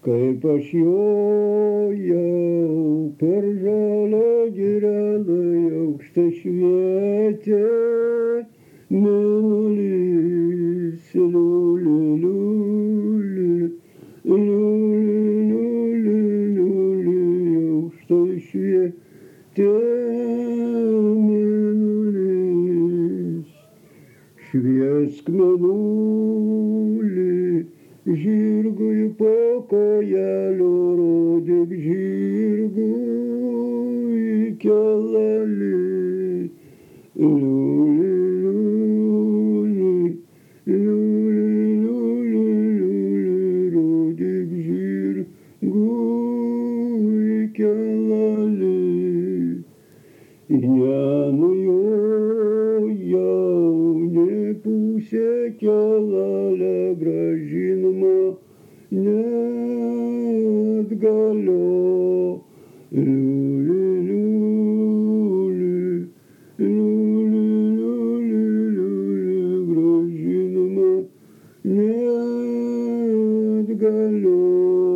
kaip aš jojau per žalią girelą, aukštai švietė mėnulis, liuli, liuli, liuli, liuli, aukštai švietė mėnulis. Šviesk mėnulį, žirgui po kojelio, rodyk žirgui kelalį. Liuli, liuli, liuli, liuli, liuli, rodyk žirgui kelalį. Nenujojau nė pusę kelalę, grąžinama neatgalio. Liuli, liuli, liuli, liuli, liuli, grąžinama neatgalio.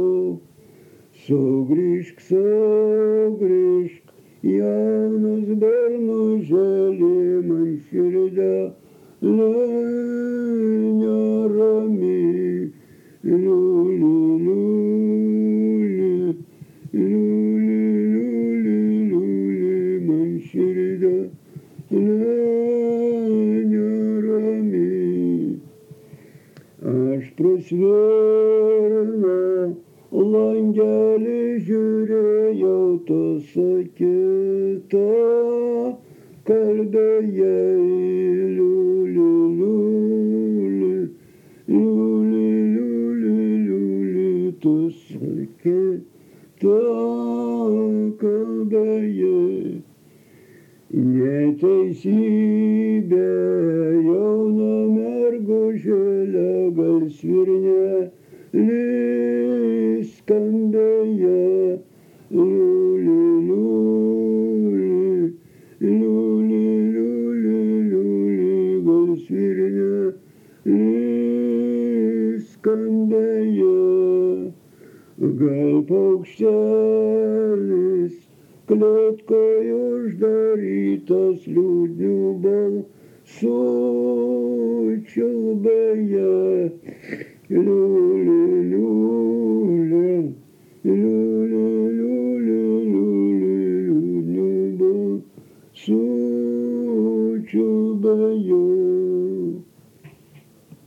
Sugrįžk, sugrįžk, jaunas bernužėlė, man širdelė nerami. Liuli, liuli, liuli, liuli, liuli, man širdelė nerami. Aš prasvėrną langelį žiūrėjau, tu sakyta kalbėjai. Liuli, liuli, liuli, liuli, liuli, tu sakyta kalbėjai. Neteisybė jauna mergužėlė, gal svirnelį skambėja. Liuli, liuli, liuli, liuli, liuli, gal svirnelį skambėja. Gal paukštelis kletkoj uždarytas, liūdnių balsų čiulbėja. Liuli,